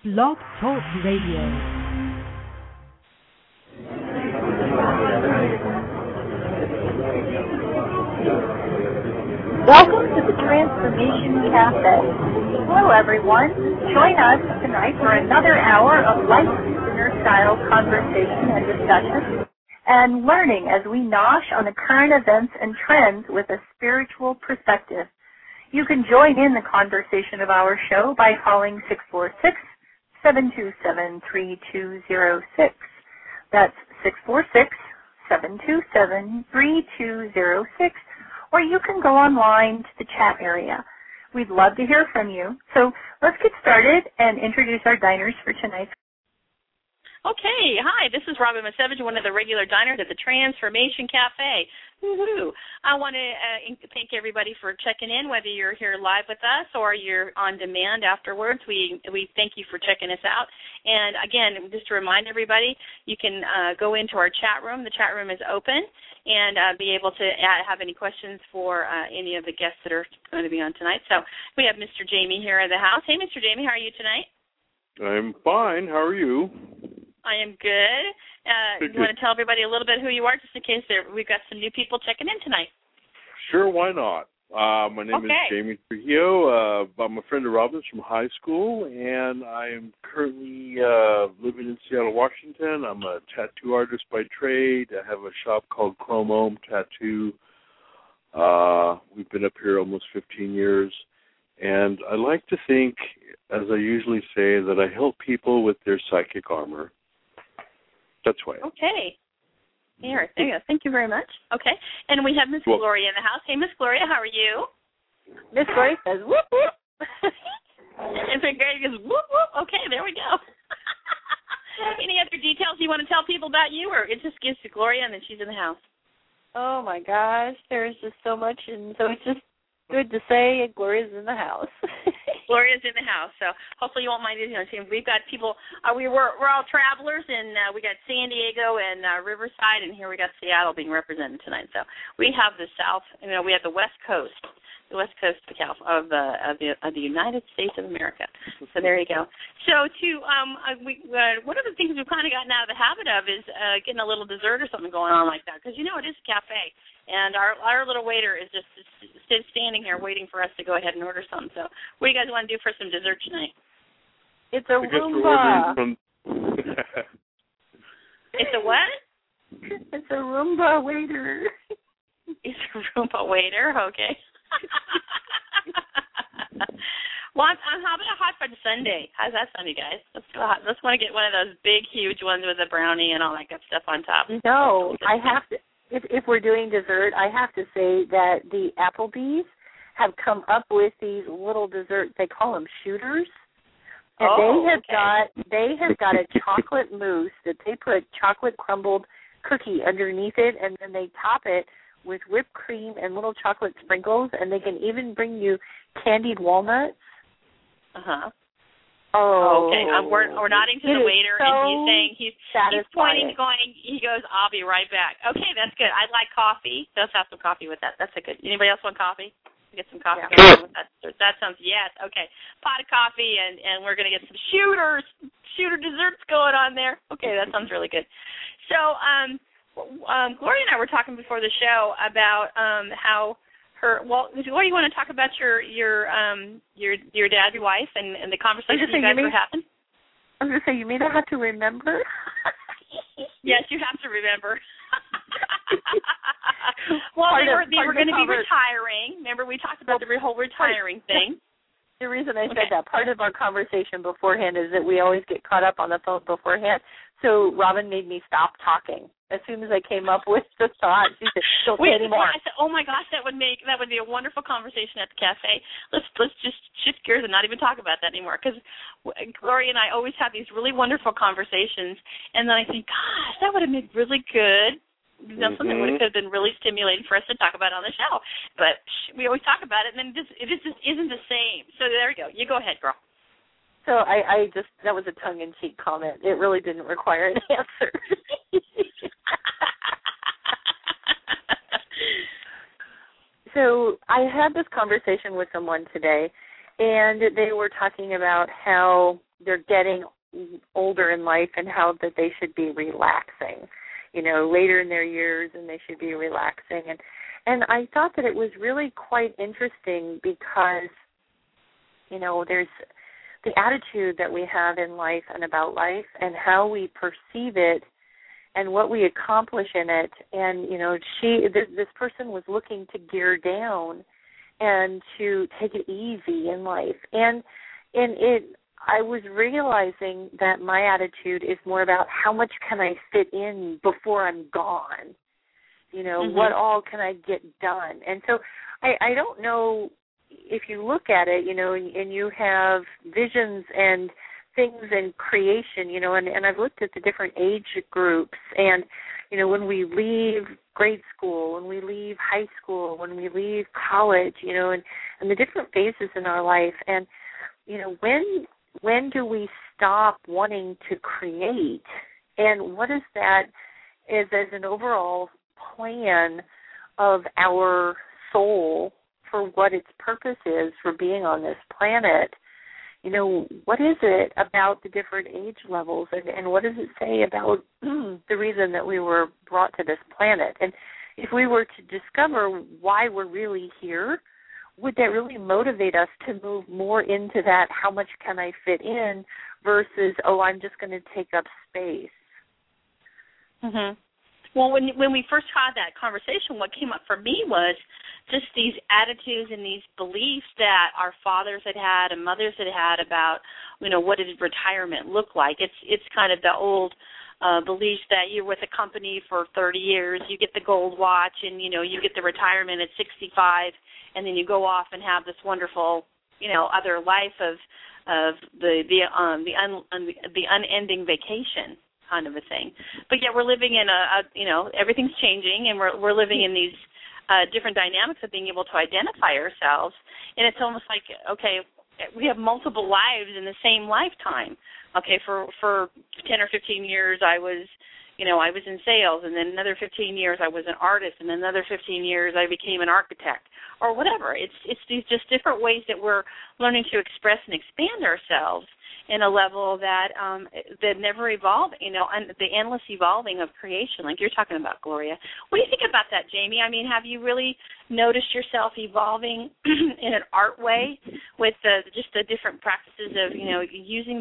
Blog Talk Radio. Welcome to the Transformation Cafe. Hello, everyone. Join us tonight for another hour of life-style conversation and discussion and learning as we nosh on the current events and trends with a spiritual perspective. You can join in the conversation of our show by calling 646-727-3206. That's 646-727-3206. Or you can go online to the chat area. We'd love to hear from you. So let's get started and introduce our diners for tonight. Okay, hi, this is Robin Masevich, one of the regular diners at the Transformation Cafe. Woohoo! I want to thank everybody for checking in, whether you're here live with us or you're on demand afterwards. We thank you for checking us out. And again, just to remind everybody, you can go into our chat room. The chat room is open, and be able to have any questions for any of the guests that are going to be on tonight. So we have Mr. Jamie here in the house. Hey, Mr. Jamie, how are you tonight? I'm fine. How are you? I am good. You want to tell everybody a little bit who you are, just in case we've got some new people checking in tonight? Sure, why not? My name is Jamie Trujillo. I'm a friend of Robin's from high school, and I am currently living in Seattle, Washington. I'm a tattoo artist by trade. I have a shop called Chrome Tattoo. We've been up here almost 15 years, and I like to think, as I usually say, that I help people with their psychic armor. That's why. Okay. There you go. Thank you very much. Okay. And we have Miss Gloria in the house. Hey, Miss Gloria, how are you? Miss Gloria says, whoop, whoop. And Miss Gloria goes, whoop, whoop. Okay, there we go. Any other details you want to tell people about you, or it just gives to Gloria and then she's in the house? Oh, my gosh. There's just so much, and so it's just good to say Gloria's in the house. Gloria's in the house, so hopefully you won't mind. We've got people. We're all travelers, and we got San Diego and Riverside, and here we got Seattle being represented tonight. So we have the South. We have the West Coast of the United States of America. So there you go. So one of the things we've kind of gotten out of the habit of is getting a little dessert or something going on like that, because it is a cafe. And our little waiter is just standing here waiting for us to go ahead and order something. So what do you guys want to do for some dessert tonight? It's a Roomba. It's a what? It's a Roomba waiter. It's a Roomba waiter? Okay. Well, how about a hot fudge sundae? How's that sound, you guys? Let's want to get one of those big, huge ones with a brownie and all that good stuff on top. No, I have to. If we're doing dessert, I have to say that the Applebee's have come up with these little desserts. They call them shooters, and they have got a chocolate mousse that they put chocolate crumbled cookie underneath it, and then they top it with whipped cream and little chocolate sprinkles, and they can even bring you candied walnuts. Oh, okay. We're nodding to the waiter, and he's saying he's pointing, going. He goes, "I'll be right back." Okay, that's good. I like coffee. Let's have some coffee with that. That's a good. Anybody else want coffee? Get some coffee going with that. That sounds okay. Pot of coffee, and we're gonna get some shooter desserts going on there. Okay, that sounds really good. So, Gloria and I were talking before the show about how. What do you want to talk about your dad, your wife, and the conversation you guys were having? I was going to say, you may not have to remember. Yes, you have to remember. Well, they were going to be retiring. Remember, we talked about the whole retiring thing. The reason I said that, part of our conversation beforehand is that we always get caught up on the phone beforehand. So Robin made me stop talking as soon as I came up with the thought. She said, "Don't say anymore." I said, "Oh my gosh, that would be a wonderful conversation at the cafe. Let's just shift gears and not even talk about that anymore." Because Gloria and I always have these really wonderful conversations, and then I think, "Gosh, that would have been really good." Something that would have been really stimulating for us to talk about on the show. But we always talk about it, and then it just isn't the same. So there you go. You go ahead, girl. So I just, that was a tongue-in-cheek comment. It really didn't require an answer. So I had this conversation with someone today, and they were talking about how they're getting older in life and how that they should be relaxing, later in their years, and they should be relaxing. And I thought that it was really quite interesting because, there's the attitude that we have in life and about life and how we perceive it and what we accomplish in it. And, this person was looking to gear down and to take it easy in life. And I was realizing that my attitude is more about how much can I fit in before I'm gone? What all can I get done? And so I don't know if you look at it, and you have visions and things in creation, and I've looked at the different age groups, and, when we leave grade school, when we leave high school, when we leave college, and the different phases in our life, and, when do we stop wanting to create, and what is that as an overall plan of our soul for what its purpose is for being on this planet? What is it about the different age levels, and what does it say about the reason that we were brought to this planet? And if we were to discover why we're really here, would that really motivate us to move more into that, how much can I fit in, versus, I'm just going to take up space? Mm-hmm. Well, when we first had that conversation, what came up for me was just these attitudes and these beliefs that our fathers had had and mothers had had about, what did retirement look like. It's kind of the old belief that you're with a company for 30 years, you get the gold watch, and, you get the retirement at 65, and then you go off and have this wonderful, other life of the unending vacation kind of a thing. But yet we're living in everything's changing, and we're living in these different dynamics of being able to identify ourselves, and it's almost like, okay, we have multiple lives in the same lifetime. Okay, for 10 or 15 years I was in sales, and then another 15 years I was an artist, and another 15 years I became an architect, or whatever. It's these just different ways that we're learning to express and expand ourselves in a level that never evolve, and the endless evolving of creation, like you're talking about, Gloria. What do you think about that, Jamie? I mean, have you really noticed yourself evolving in an art way with just the different practices of, using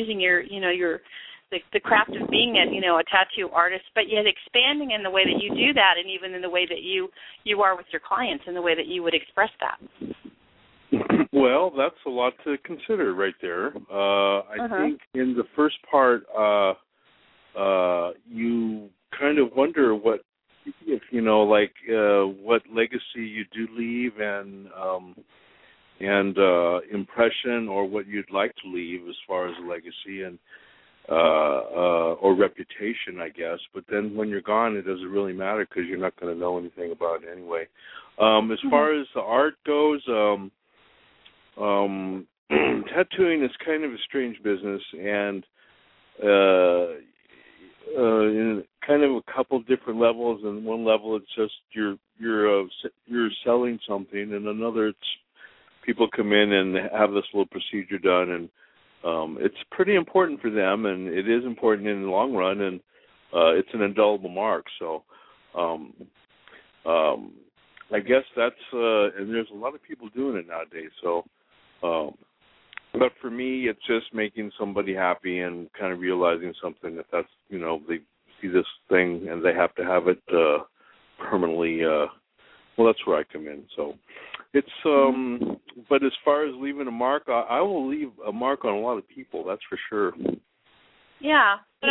the craft of being a tattoo artist, but yet expanding in the way that you do that, and even in the way that you are with your clients, in the way that you would express that? Well, that's a lot to consider right there. I think in the first part, you kind of wonder what legacy you do leave, and impression, or what you'd like to leave as far as a legacy and or reputation, I guess. But then when you're gone, it doesn't really matter because you're not going to know anything about it anyway. As far as the art goes, tattooing is kind of a strange business, and in kind of a couple different levels. And one level, it's just you're selling something, and another, it's people come in and have this little procedure done, and it's pretty important for them, and it is important in the long run, and it's an indelible mark. So I guess that's and there's a lot of people doing it nowadays. So. But for me, it's just making somebody happy and kind of realizing something, that's, they see this thing and they have to have it permanently. Well, that's where I come in. So it's, but as far as leaving a mark, I will leave a mark on a lot of people, that's for sure. Yeah. But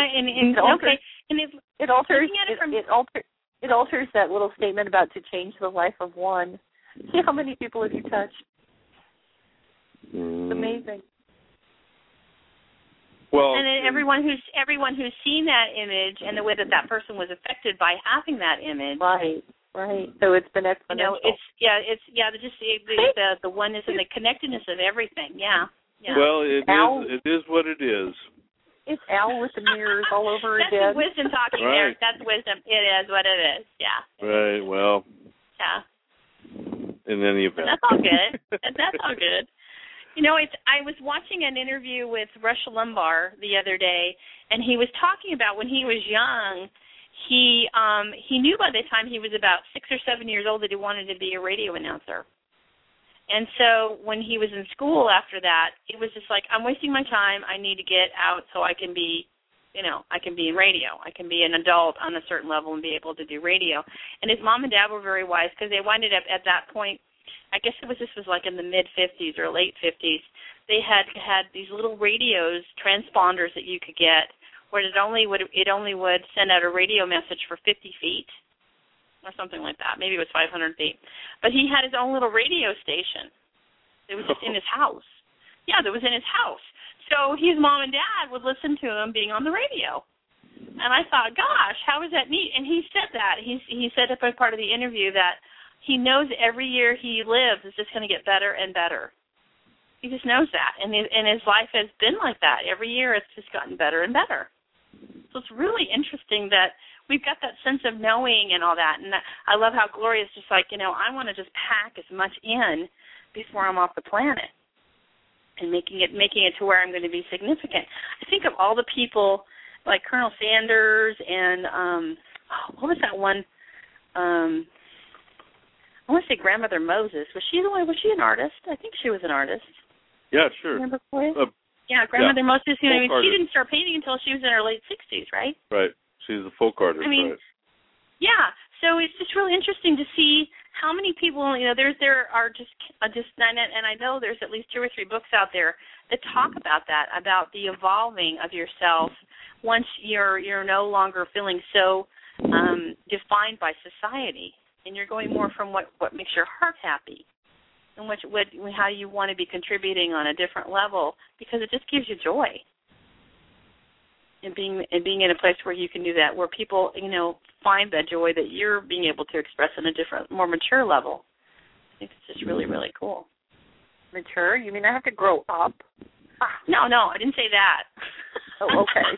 it alters that little statement about to change the life of one. See how many people have you touched? It's amazing. Well, and everyone who's seen that image and the way that person was affected by having that image. Right. So it's been exponential. The oneness and the connectedness of everything. Yeah. Well, it is what it is. It's Al with the mirrors all over again. That's wisdom talking there. That's wisdom. It is what it is. Yeah. Right. Well. Yeah. In any event. That's all good. That's all good. You know, I was watching an interview with Rush Limbaugh the other day, and he was talking about when he was young, he knew by the time he was about 6 or 7 years old that he wanted to be a radio announcer. And so when he was in school after that, it was just like, I'm wasting my time. I need to get out so I can be, you know, I can be in radio. I can be an adult on a certain level and be able to do radio. And his mom and dad were very wise because they winded up at that point, I guess this was like in the mid-50s or late 50s, they had these little radios, transponders that you could get where it only would send out a radio message for 50 feet or something like that. Maybe it was 500 feet. But he had his own little radio station. It was just in his house. Yeah, that was in his house. So his mom and dad would listen to him being on the radio. And I thought, gosh, how is that neat? And he said that. He said as part of the interview that he knows every year he lives is just going to get better and better. He just knows that. And his life has been like that. Every year it's just gotten better and better. So it's really interesting that we've got that sense of knowing and all that. And I love how Gloria's just like, you know, I want to just pack as much in before I'm off the planet and making it to where I'm going to be significant. I think of all the people like Colonel Sanders and what was that one? I want to say Grandmother Moses. Was she an artist? I think she was an artist. Yeah, sure. Remember Gloria? Grandmother Moses. You know, she didn't start painting until she was in her late 60s, right? Right. She's a folk artist. I mean, right. Yeah. So it's just really interesting to see how many people. You know, there are just and I know there's at least 2 or 3 books out there that talk about that, about the evolving of yourself once you're no longer feeling so defined by society. And you're going more from what makes your heart happy and how you want to be contributing on a different level, because it just gives you joy. And being in a place where you can do that, where people, you know, find that joy that you're being able to express on a different, more mature level. I think it's just really, really cool. Mature? You mean I have to grow up? No, I didn't say that. Oh, okay.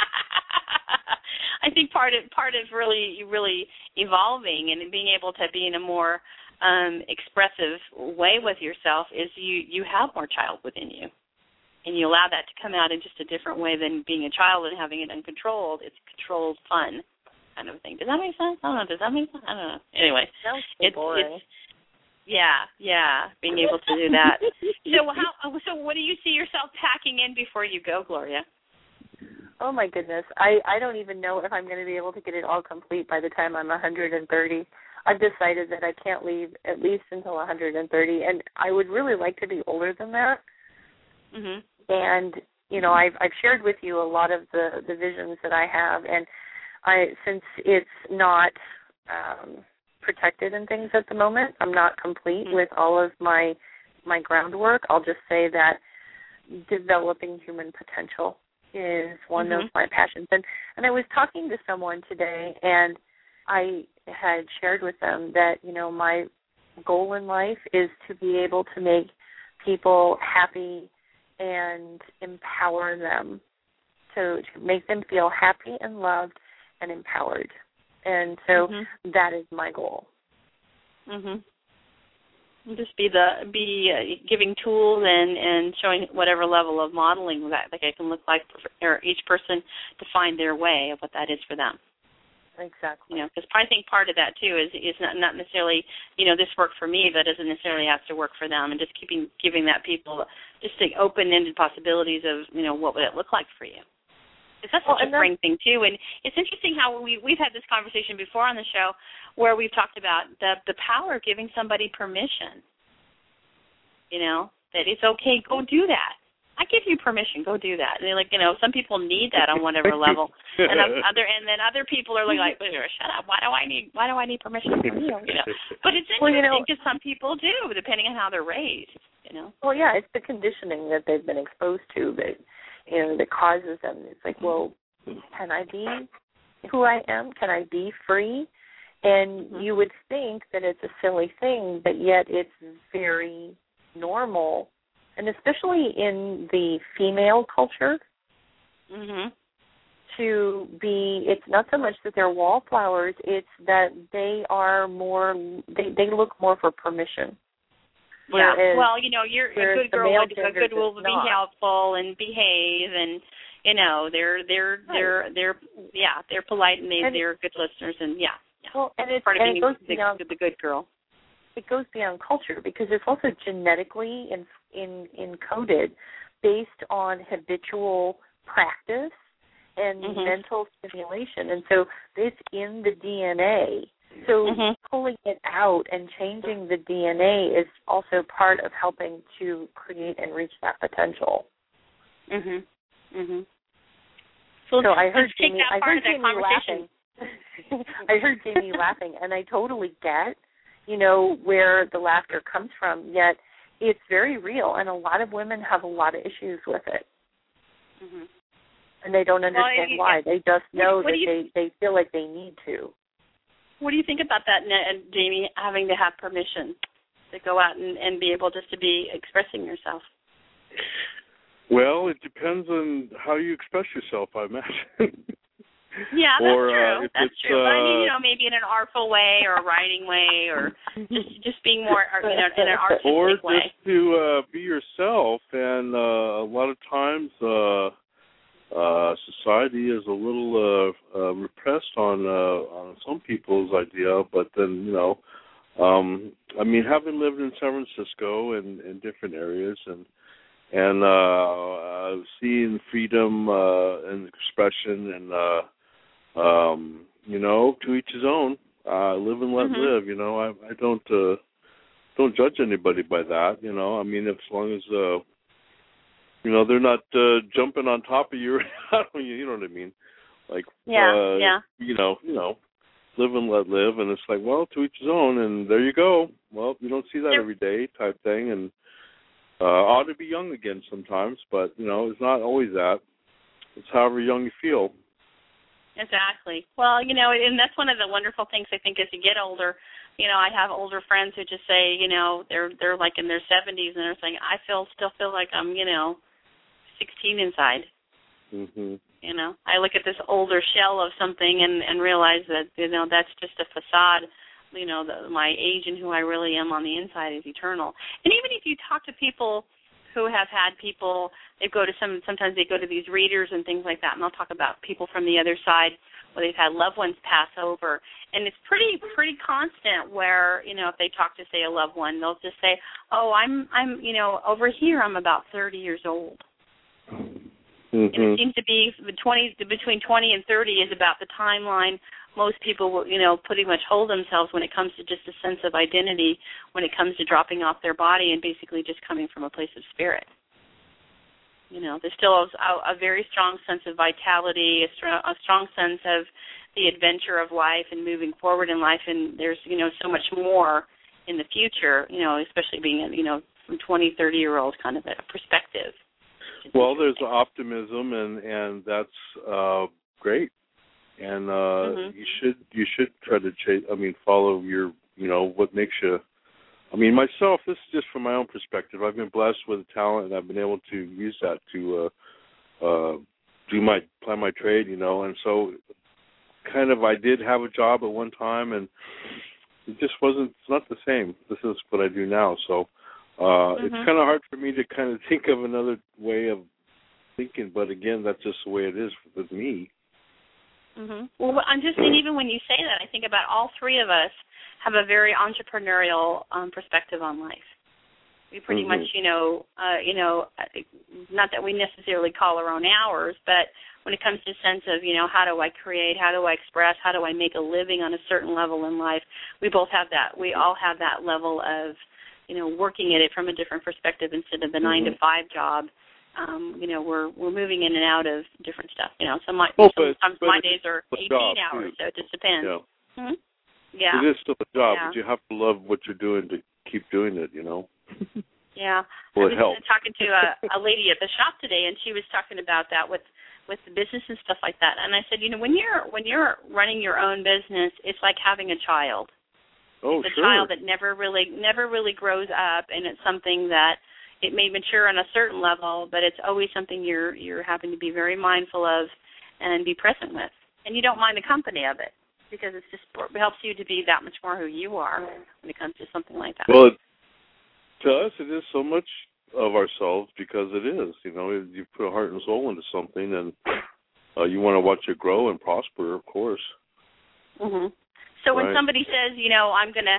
I think part of really, really evolving and being able to be in a more expressive way with yourself is you have more child within you, and you allow that to come out in just a different way than being a child and having it uncontrolled. It's controlled fun kind of thing. Does that make sense? I don't know. Does that make sense? I don't know. Anyway, it's boring. Yeah, being able to do that. So what do you see yourself packing in before you go, Gloria? Oh, my goodness. I don't even know if I'm going to be able to get it all complete by the time I'm 130. I've decided that I can't leave at least until 130, and I would really like to be older than that. Mm-hmm. And, you know, I've shared with you a lot of the visions that I have, and since it's not protected and things at the moment, I'm not complete with all of my groundwork. I'll just say that developing human potential is one of my passions. And I was talking to someone today, and I had shared with them that, you know, my goal in life is to be able to make people happy and empower them, to make them feel happy and loved and empowered. And so that is my goal. Just be giving tools and showing whatever level of modeling that it can look like for each person to find their way of what that is for them. Exactly. You know, because I think part of that too is not necessarily, you know, this worked for me, but doesn't necessarily have to work for them, and just giving that people just the open-ended possibilities of, you know, what would it look like for you. Because that's such a spring thing too, and it's interesting how we've had this conversation before on the show where we've talked about the power of giving somebody permission. You know, that it's okay, go do that. I give you permission, go do that. And they're like, you know, some people need that on whatever level, and then other people are like, shut up. Why do I need permission from you? You know, but it's interesting because some people do, depending on how they're raised. You know. Well, yeah, it's the conditioning that they've been exposed to that, you know, that causes them. It's like, well, can I be who I am? Can I be free? And you would think that it's a silly thing, but yet it's very normal, and especially in the female culture, to be, it's not so much that they're wallflowers, it's that they are more, they look more for permission. Yeah. Well, you're a good girl. A good will be not. helpful and behave, and they're polite and they're good listeners, and yeah. Well, and it's part of being goes beyond, the good girl. It goes beyond culture because it's also genetically encoded based on habitual practice and mental stimulation, and so it's in the DNA. So pulling it out and changing the DNA is also part of helping to create and reach that potential. So I heard Jamie laughing. I heard Jamie laughing, and I totally get, where the laughter comes from, yet it's very real, and a lot of women have a lot of issues with it. And they don't understand why. They just know that they feel like they need to. What do you think about that, Jamie, having to have permission to go out and be able just to be expressing yourself? Well, it depends on how you express yourself, I imagine. Yeah, that's true. But I mean, maybe in an artful way or a writing way, or just being more, in an artistic way. Or just to be yourself. And a lot of times, society is a little repressed on some people's idea. But then, I mean, having lived in San Francisco and in different areas, and seeing freedom and expression, and to each his own. Live and let live. I don't judge anybody by that. I mean, as long as they're not jumping on top of you. You know what I mean? Like live and let live, and it's like, well, to each his own, and there you go. Well, you don't see that every day, type thing, and ought to be young again sometimes, but it's not always that. It's however young you feel. Exactly. Well, and that's one of the wonderful things I think as you get older. I have older friends who just say, they're like in their 70s, and they're saying, I still feel like I'm, 16 inside. I look at this older shell of something and realize that, that's just a facade. My age and who I really am on the inside is eternal. And even if you talk to people who have had people, sometimes they go to these readers and things like that, and they'll talk about people from the other side where they've had loved ones pass over. And it's pretty constant where, if they talk to, say, a loved one, they'll just say, oh, I'm over here I'm about 30 years old. And it seems to be between 20 and 30 is about the timeline most people will, pretty much hold themselves when it comes to just a sense of identity, when it comes to dropping off their body and basically just coming from a place of spirit. There's still a very strong sense of vitality, a strong sense of the adventure of life and moving forward in life, and there's, so much more in the future, especially being, from 20, 30-year-old kind of a perspective. Well, there's optimism, and that's great. And you should try to follow your, what makes you. I mean, myself, this is just from my own perspective. I've been blessed with a talent, and I've been able to use that to plan my trade, and so kind of I did have a job at one time, and it just wasn't. It's not the same. This is what I do now, so it's kind of hard for me to kind of think of another way of thinking. But again, that's just the way it is with me. Well, I'm just saying, even when you say that, I think about all three of us have a very entrepreneurial perspective on life. We pretty much, not that we necessarily call our own hours, but when it comes to sense of, how do I create, how do I express, how do I make a living on a certain level in life, we both have that. We all have that level of, working at it from a different perspective instead of the 9-to-5 job. We're moving in and out of different stuff. Sometimes my days are 18 hours, so it just depends. Yeah. It is still a job, but you have to love what you're doing to keep doing it, Yeah. Well, I was talking to a lady at the shop today, and she was talking about that with the business and stuff like that. And I said, when you're running your own business, it's like having a child. Oh, it's a child that never really grows up, and it's something that it may mature on a certain level, but it's always something you're having to be very mindful of and be present with. And you don't mind the company of it because it helps you to be that much more who you are when it comes to something like that. Well, to us, it is so much of ourselves because it is. You know, you put a heart and soul into something, and you want to watch it grow and prosper, of course. Mhm. So when Right. somebody says, you know, I'm gonna,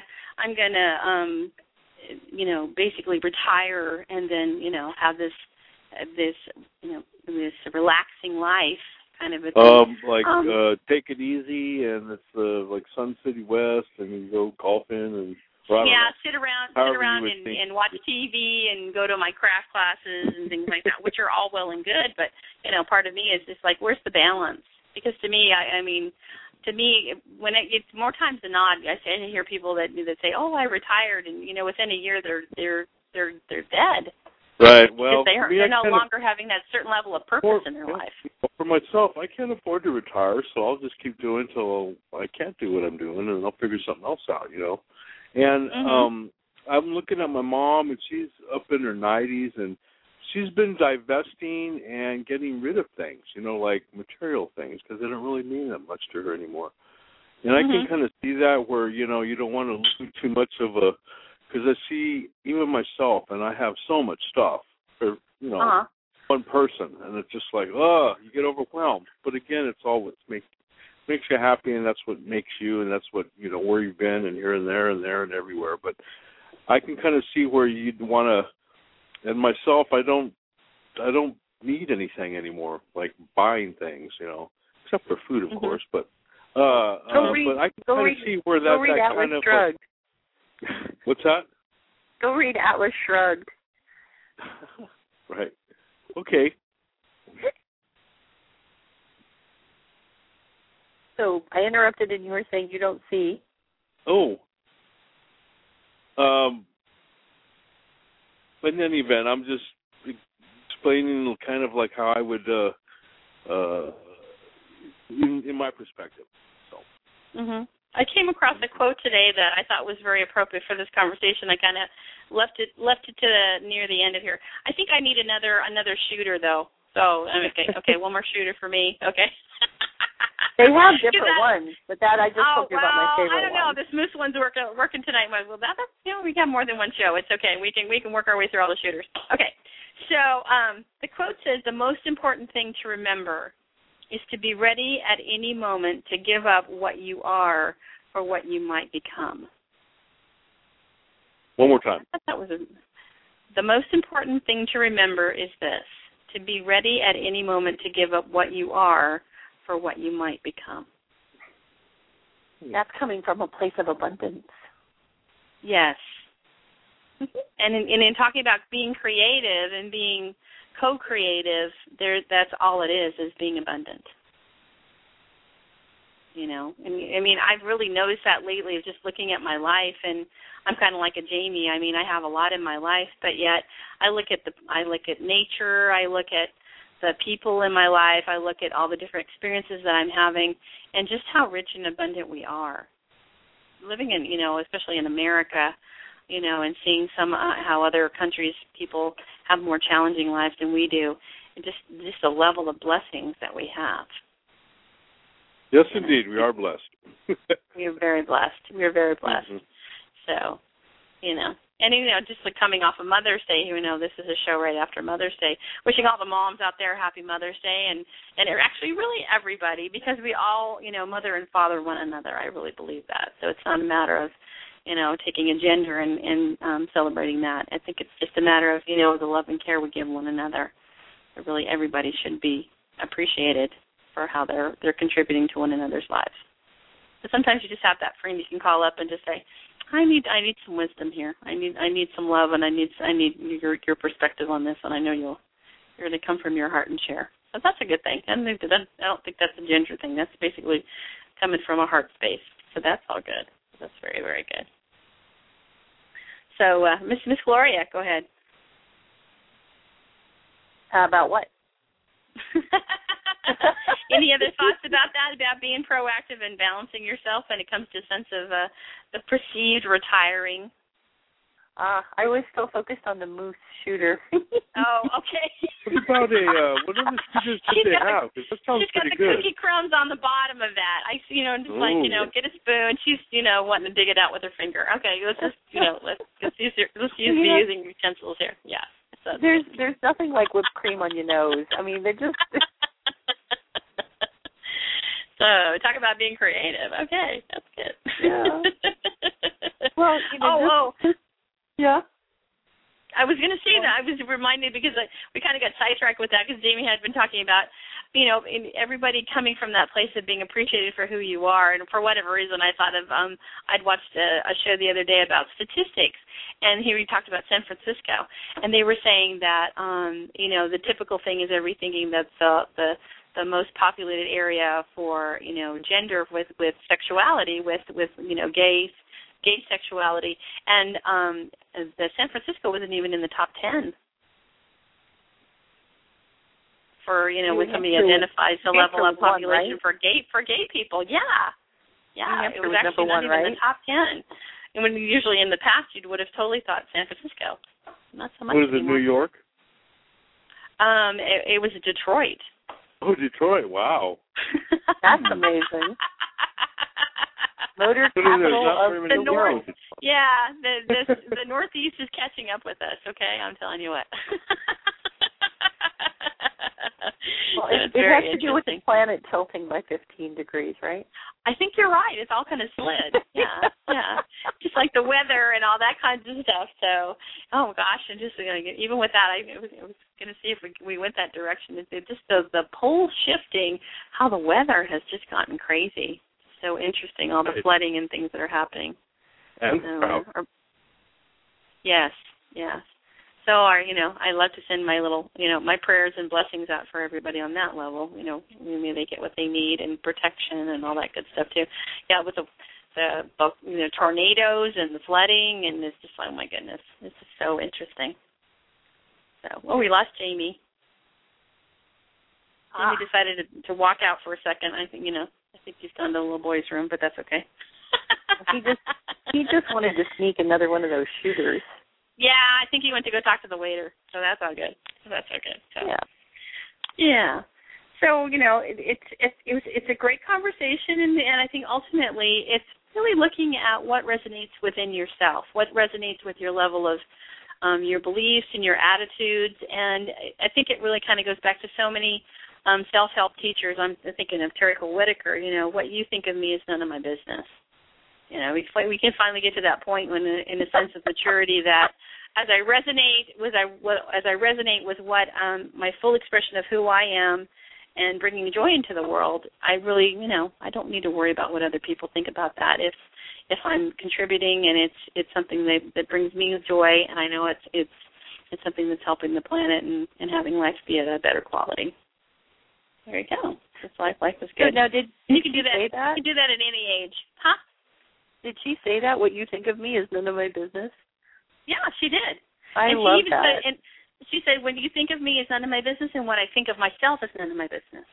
you know, basically retire and then, you know, have this, you know, this relaxing life kind of a thing. Take it easy, and it's like Sun City West, and you go golfing and. Well, sit around and watch TV and go to my craft classes and things like that, which are all well and good. But, you know, part of me is just like, where's the balance? Because to me, I mean, when it's more times than not, I hear people that say, "Oh, I retired," and you know, within a year they're dead. Right. Well, because they're no longer having that certain level of purpose in their life. For myself, I can't afford to retire, so I'll just keep doing until I can't do what I'm doing, and I'll figure something else out. You know. And I'm looking at my mom, and she's up in her 90s, and she's been divesting and getting rid of things, you know, like material things, because they don't really mean that much to her anymore. And I can kind of see that where, you know, you don't want to lose too much of a, because I see even myself, and I have so much stuff for, you know, one person, and it's just like, you get overwhelmed. But again, it's all what makes you happy, and that's what makes you, and that's what, you know, where you've been, and here and there and there and everywhere. But I can kind of see where you'd want to, and myself, I don't need anything anymore, like buying things, you know, except for food, of course. But but I can kind of see where that kind of. Shrugged. What's that? Go read Atlas Shrugged. Right. Okay. So I interrupted, and you were saying you don't see. Oh. But in any event, I'm just explaining kind of like how I would, in my perspective. So. I came across a quote today that I thought was very appropriate for this conversation. I kind of left it to near the end of here. I think I need another shooter though. So okay, one more shooter for me. Okay. They have different ones, but that I just told you about my favorite one. I don't know. This moose one's working tonight. Well, that's, you know, we got more than one show. It's okay. We can work our way through all the shooters. Okay. So the quote says, "The most important thing to remember is to be ready at any moment to give up what you are for what you might become." One more time. The most important thing to remember is this: to be ready at any moment to give up what you are for what you might become. That's coming from a place of abundance. Yes. And in talking about being creative and being co-creative, that's all it is being abundant. You know, and I mean, I've really noticed that lately, just looking at my life, and I'm kind of like a Jamie. I mean, I have a lot in my life, but yet I look at nature, I look at the people in my life, I look at all the different experiences that I'm having, and just how rich and abundant we are. Living in, you know, especially in America, you know, and seeing how other countries people have more challenging lives than we do, and just the level of blessings that we have. Yes, indeed, we are blessed. We are very blessed. We are very blessed. So, you know. And, you know, just like coming off of Mother's Day, you know, this is a show right after Mother's Day, wishing all the moms out there happy Mother's Day, and actually really everybody, because we all, you know, mother and father one another. I really believe that. So it's not a matter of, you know, taking a gender and celebrating that. I think it's just a matter of, you know, the love and care we give one another. But really everybody should be appreciated for how they're contributing to one another's lives. But sometimes you just have that friend you can call up and just say, I need some wisdom here. I need some love, and I need your perspective on this, and I know you're going to come from your heart and share. So that's a good thing. I don't think that's a gender thing. That's basically coming from a heart space. So that's all good. That's very, very good. So Miss Gloria, go ahead. About what? Any other thoughts about that, about being proactive and balancing yourself when it comes to a sense of the perceived retiring? I was still focused on the moose shooter. Oh, okay. What about what other shooters did they have? Because that sounds pretty good. She's got the cookie crumbs on the bottom of that. Get a spoon. She's, wanting to dig it out with her finger. Okay, let's just, let's use using utensils here. Yeah. So. There's nothing like whipped cream on your nose. I mean, they're just. So talk about being creative. Okay, that's good. Yeah. Well, yeah. I was going to say that. I was reminded because we kind of got sidetracked with that because Jamie had been talking about, everybody coming from that place of being appreciated for who you are. And for whatever reason, I thought of, I'd watched a show the other day about statistics, and here we talked about San Francisco. And they were saying that, the typical thing is thinking that the most populated area for, gender with sexuality, with gay sexuality, and the San Francisco wasn't even in the top 10 for when somebody identifies the level of population for gay people. Yeah, it was actually not even in the top 10. And when usually in the past you would have totally thought San Francisco, not so much. Was it New York? It was Detroit. Oh, Detroit! Wow, that's amazing. Motor capital of the North. Yeah, the Northeast is catching up with us. Okay, I'm telling you what. Well, it has to do with the planet tilting by 15 degrees, right? I think you're right. It's all kind of slid. Yeah. Just like the weather and all that kinds of stuff. So, oh gosh, and just even with that, I was going to see if we went that direction. It just the pole shifting, how the weather has just gotten crazy. So interesting, all the flooding and things that are happening. And yes. So, I love to send my little, my prayers and blessings out for everybody on that level. Maybe they get what they need and protection and all that good stuff too. Yeah, with the tornadoes and the flooding, and it's just, oh my goodness, this is so interesting. So, we lost Jamie. Jamie decided to walk out for a second. I think he's gone to the little boy's room, but that's okay. He just wanted to sneak another one of those shooters. Yeah, I think he went to go talk to the waiter, so that's all good. That's okay. So. Yeah. So it's a great conversation, and I think ultimately it's really looking at what resonates within yourself, what resonates with your level of your beliefs and your attitudes, and I think it really kind of goes back to so many self-help teachers. I'm thinking of Terry Cole Whitaker. What you think of me is none of my business. We can finally get to that point when, in a sense of maturity, that as I resonate with what my full expression of who I am and bringing joy into the world, I really, I don't need to worry about what other people think about that. If I'm contributing and it's something that brings me joy, and I know it's something that's helping the planet and having life be at a better quality. There you go. Just life is good. Now, you can do that. Say that? You can do that at any age, huh? Did she say that? What you think of me is none of my business? Yeah, she did. I love that. She said, when you think of me is none of my business, and what I think of myself is none of my business.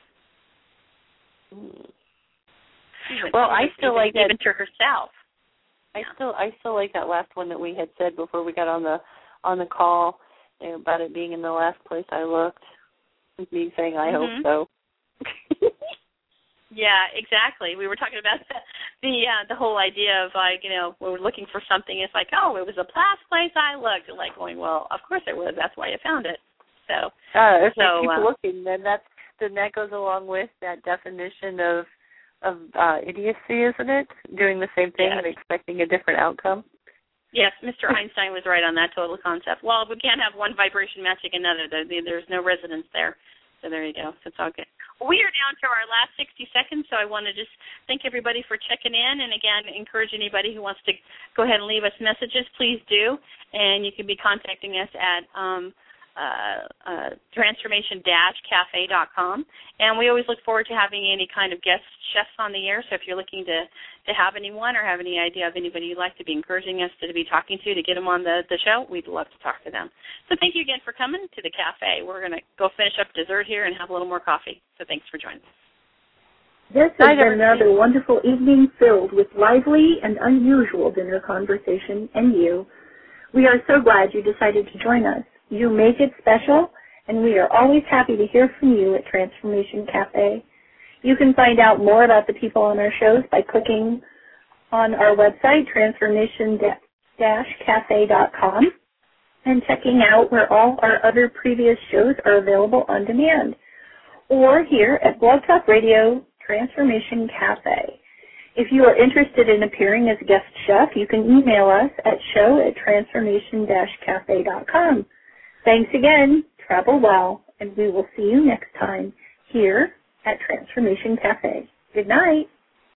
Well, I still like that. Even to herself. I still like that last one that we had said before we got on the call about it being in the last place I looked. Me saying, I hope so. Yeah, exactly. We were talking about the whole idea of we're looking for something. It's like, oh, it was the last place I looked. And like going, well, of course it was. That's why you found it. So if you keep looking, then that goes along with that definition of idiocy, isn't it? Doing the same thing and expecting a different outcome. Yes, Mr. Einstein was right on that total concept. Well, we can't have one vibration matching another. There's no resonance there. So there you go. So it's all good. Well, we are down to our last 60 seconds, so I want to just thank everybody for checking in. And, again, encourage anybody who wants to go ahead and leave us messages, please do. And you can be contacting us at transformation-cafe.com. And we always look forward to having any kind of guest chefs on the air. So if you're looking to have anyone or have any idea of anybody you'd like to be encouraging us to be talking to get them on the show, we'd love to talk to them. So thank you again for coming to the cafe. We're going to go finish up dessert here and have a little more coffee. So thanks for joining us. This has been another wonderful evening filled with lively and unusual dinner conversation and you. We are so glad you decided to join us. You make it special, and we are always happy to hear from you at Transformation Cafe. You can find out more about the people on our shows by clicking on our website, transformation-cafe.com, and checking out where all our other previous shows are available on demand, or here at Blog Talk Radio Transformation Cafe. If you are interested in appearing as a guest chef, you can email us at show@transformation-cafe.com. Thanks again, travel well, and we will see you next time here at Transformation Cafe. Good night.